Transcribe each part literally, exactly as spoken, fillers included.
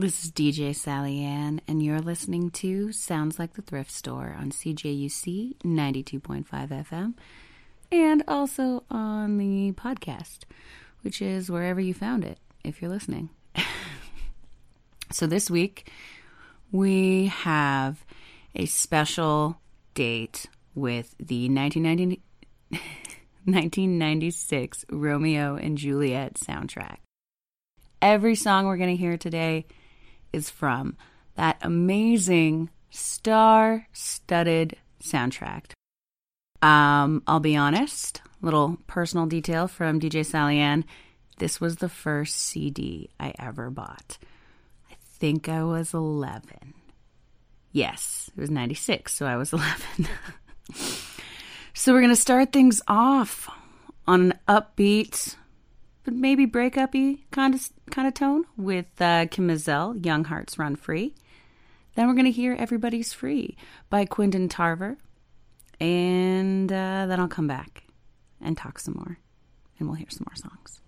this is D J Sally Ann, and you're listening to Sounds Like the Thrift Store on C J U C ninety-two point five F M, and also on the podcast, which is wherever you found it, if you're listening. So this week, we have a special date with the nineteen ninety, nineteen ninety-six Romeo and Juliet soundtrack. Every song we're going to hear today is from that amazing star-studded soundtrack. Um, I'll be honest, little personal detail from D J Sally Ann. This was the first C D I ever bought. I think I was eleven. Yes, it was ninety-six, so I was eleven. So we're going to start things off on an upbeat, but maybe break-up-y kind of, kind of tone with uh, Kim Mazel, Young Hearts Run Free. Then we're going to hear Everybody's Free by Quentin Tarver. And uh, then I'll come back and talk some more. And we'll hear some more songs.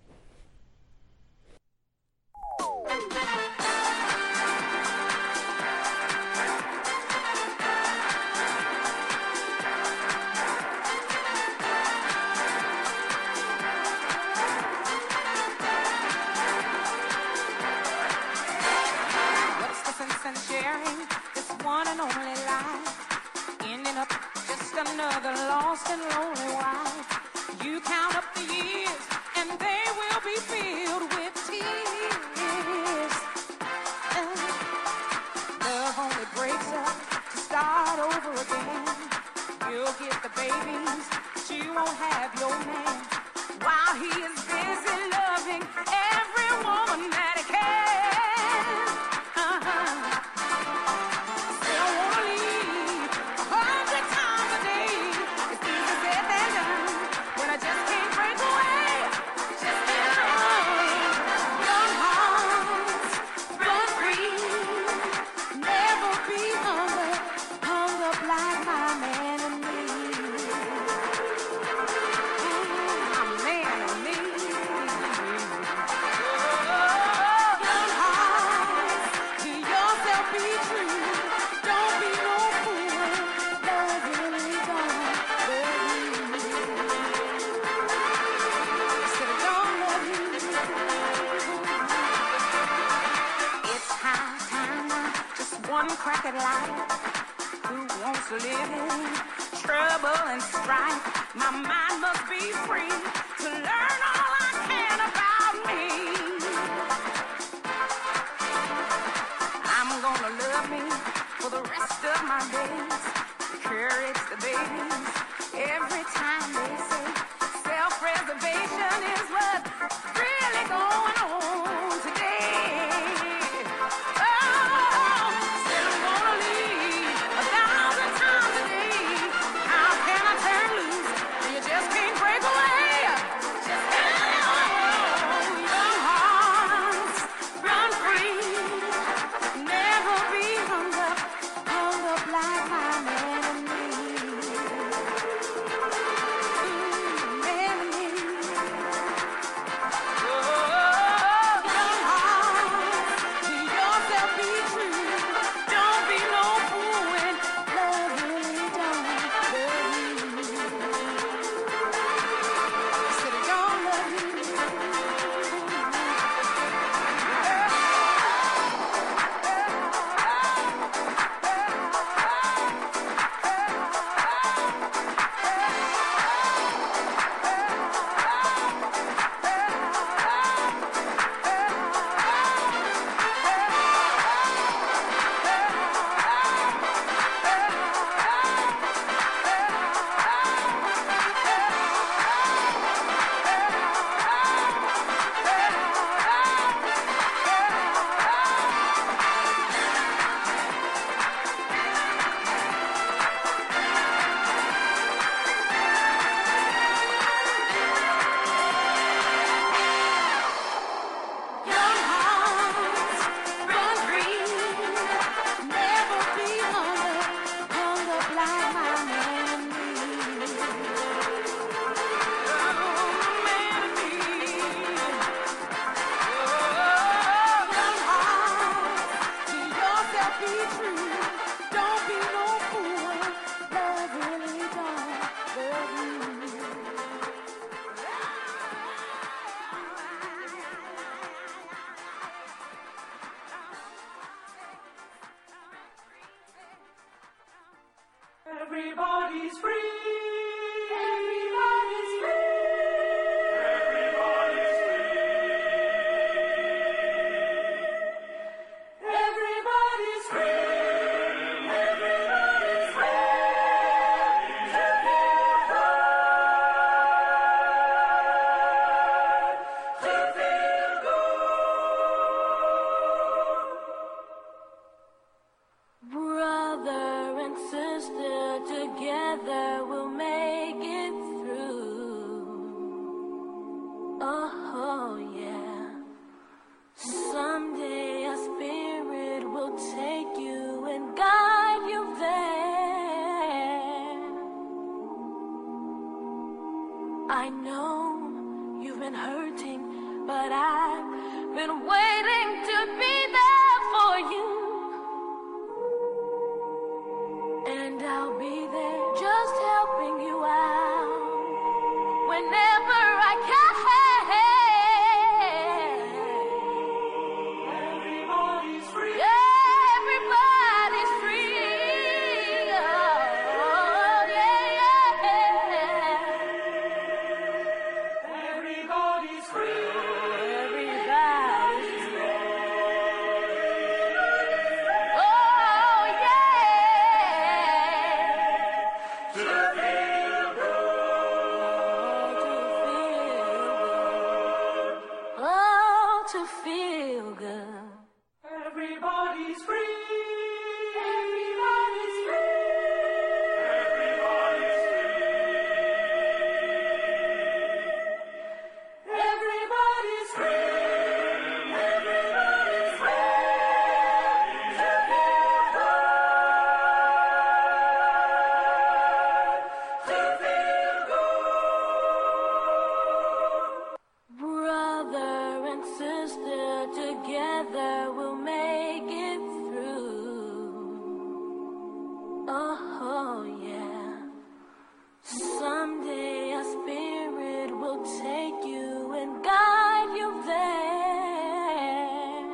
Another lost and lonely wife. You count up the years, and they will be filled with tears. And love only breaks up to start over again. You'll get the babies, but you won't have your man. While he is busy loving every woman that he can. Uh-huh. Still wanna leave a hundred times a day. It's easy said than done when I just can't break away. Just can't run. Young hearts run free. Never be hung up, hung up like my man and me. My man and me. Young hearts, to yourself be true. Don't be no fool. Love really don't love you. Said it don't love you. It's high time now, just one crack at life. Who wants to live in trouble and strife? My mind must be free to learn all I can about me. I'm gonna love me for the rest of my days. Encourage the babies every time they say self-preservation is what's really going on today. Oh, still wanna leave a thousand times a day. How can I turn loose? You just can't break away. Just can't. Oh, young hearts run free. Never be hung up, hung up like my man and me. Ooh, man and me. Oh, Everybody's free. Everybody's free. Everybody's free. Everybody's free. Everybody's ready to feel good. To feel good. Brother and sister, together we'll make it through. Oh, yeah. Someday a spirit will take you and guide you there. I know you've been hurting, but I've been waiting to be there for you. And I'll be there just helping you out whenever I can. Everybody's free. Everybody's free. Oh, yeah, yeah. Everybody's free. Everybody's free. Oh, yeah. To feel good. Oh, to feel good. Everybody's free. Everybody's free. Everybody's free. Everybody's free. Everybody's ready to feel good. To feel good. Brother and sister, together we'll make it through. Oh, yeah. Someday a spirit will take you and guide you there.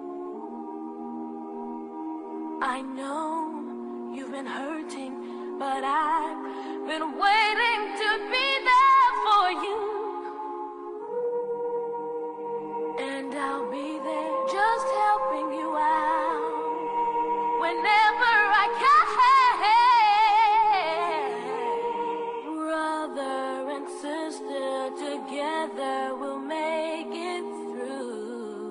I know you've been hurting, but I've been waiting to be there for you. And I'll be there just helping you out whenever I can. Brother and sister, together we'll make it through.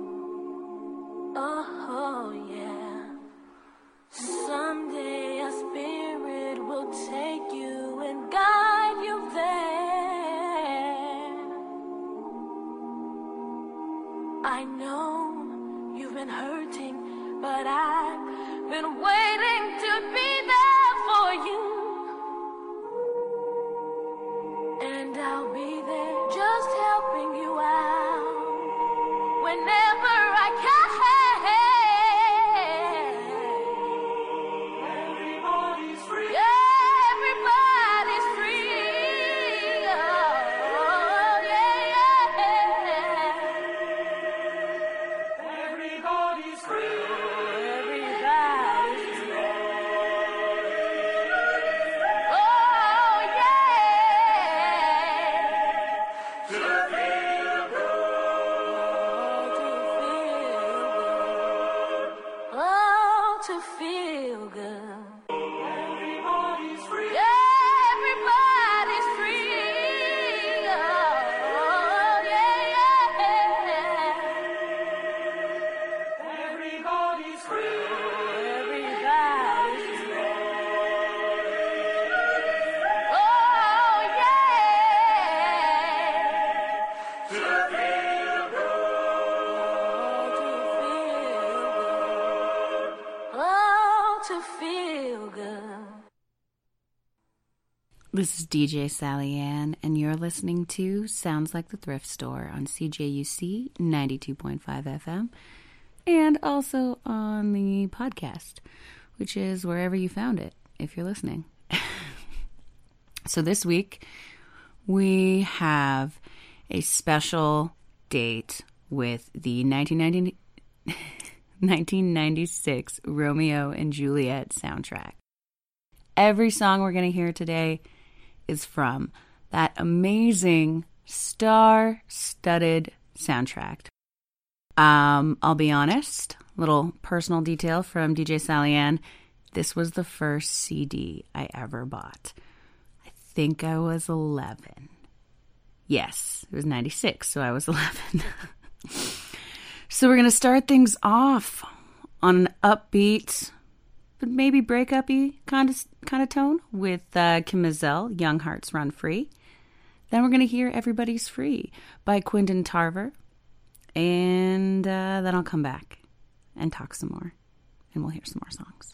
Oh, yeah. Someday a spirit will take you and guide you there. I know you've been hurting, but I've been waiting to be there for you. And I'll be there just helping you out whenever I can. Everybody's free. Everybody's free. Oh, yeah, yeah. Everybody's free. Everybody's free. Oh, yeah. To feel good. Oh, to feel good. Oh, to feel good. Everybody's free. Everybody's free. Oh, yeah, yeah. Everybody's free. Everybody's free. Oh, yeah. To feel good. Oh, to feel good. Oh, to feel good. This is D J Sally Ann, and you're listening to Sounds Like the Thrift Store on C J U C ninety-two point five F M, and also on the podcast, which is wherever you found it, if you're listening. So this week, we have a special date with the nineteen ninety, nineteen ninety-six Romeo and Juliet soundtrack. every song we're going to hear today is from that amazing star-studded soundtrack. Um, I'll be honest, little personal detail from D J Sally Ann. This was the first C D I ever bought. I think I was eleven. Yes, it was ninety-six, so I was eleven. So we're going to start things off on an upbeat, but maybe break-up-y kind of, kind of tone with uh, Kim Mazel, Young Hearts Run Free. Then we're going to hear Everybody's Free by Quentin Tarver. And uh, then I'll come back and talk some more. And we'll hear some more songs.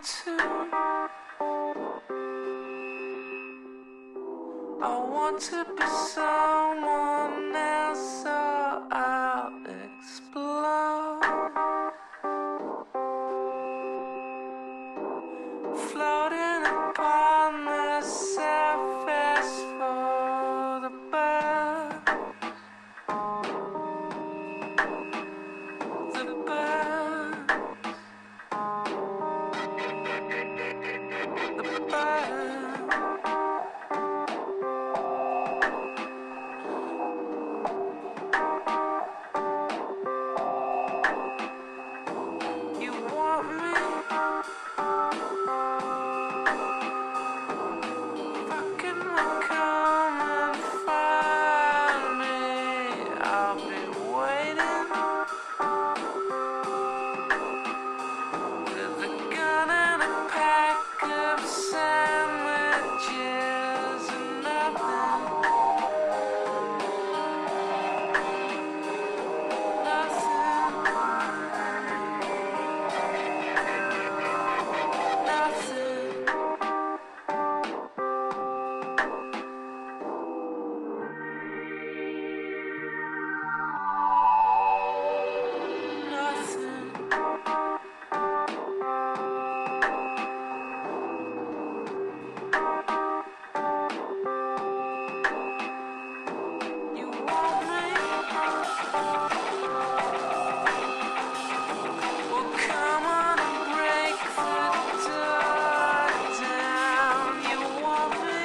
want to. I want to be someone else, so I'll explode. Floating upon the surface for the bird. The bird. The bird. You want me? Fucking will come and find me. I'll be waiting with a gun and a pack of sandwiches and nothing, nothing, nothing, nothing. You want me? Well, come on and break the door down. You want me?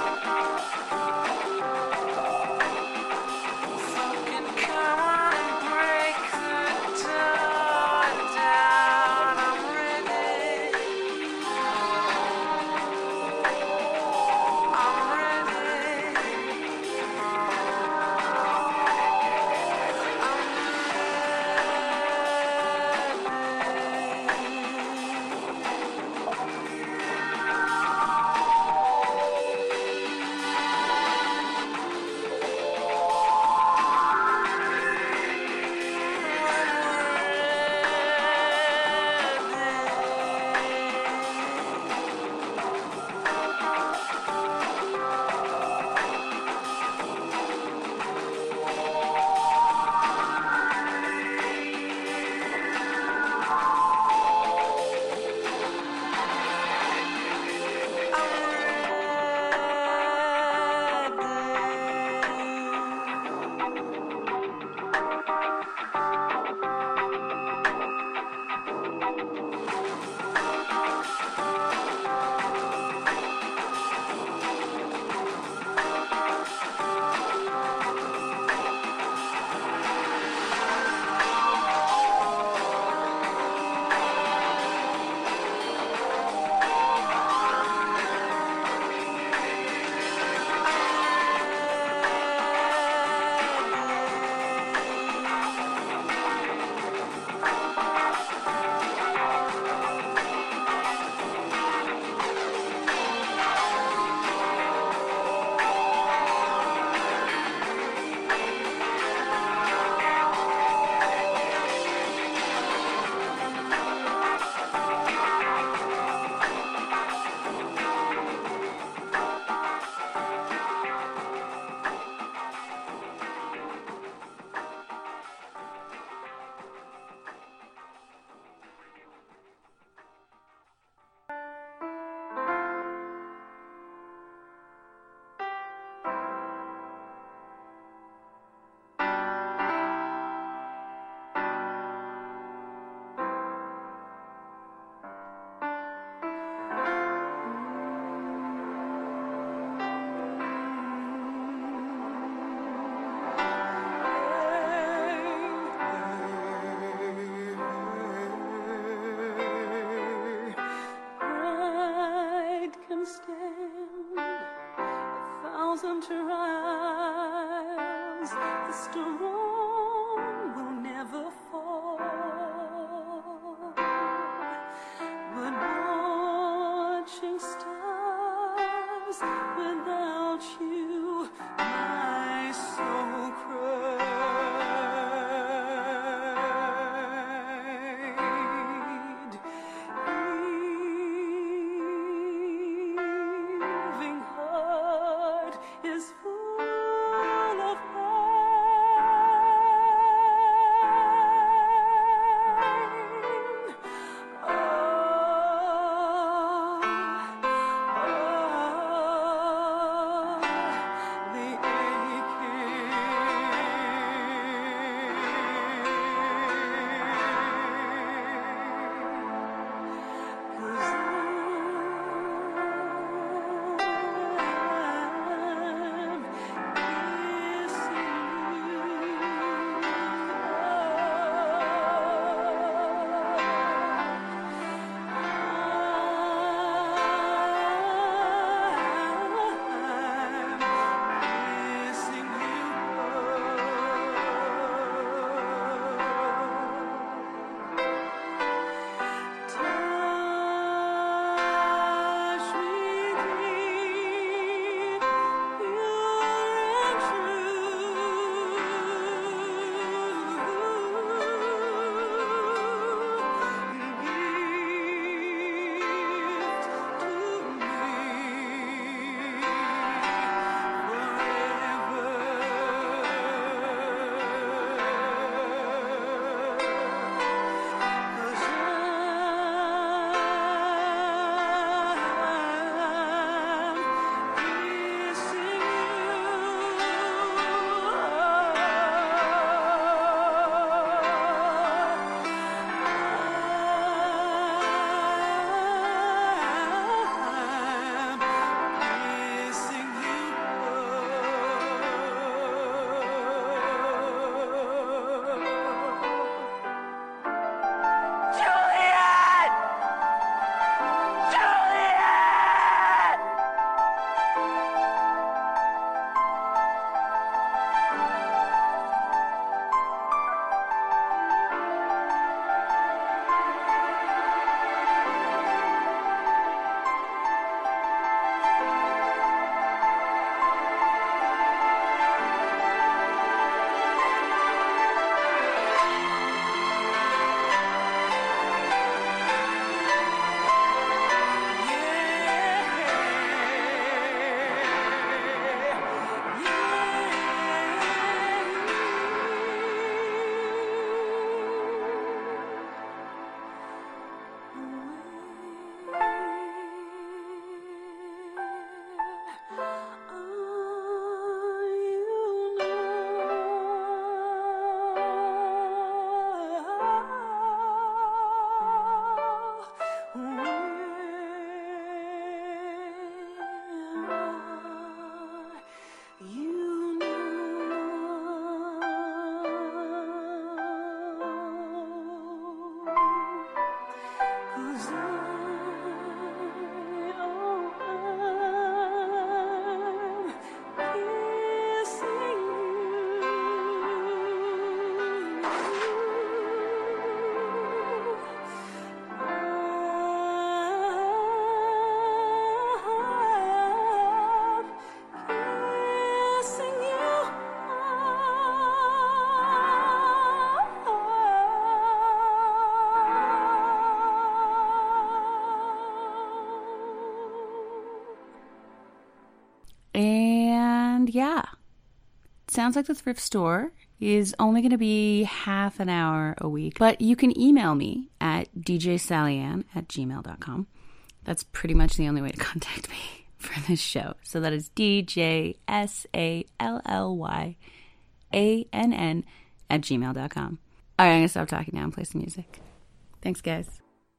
Fucking come on and break the door down. I'm ready. I'm ready. Pride can stand a thousand trials. The strong will never fall. But watching stars without you, my soul cried. yeah, Sounds Like the Thrift Store is only going to be half an hour a week, but you can email me at d j sally ann at gmail dot com. That's pretty much the only way to contact me for this show. So that is D J S A L L Y A N N at gmail dot com. All right, I'm going to stop talking now and play some music. Thanks, guys.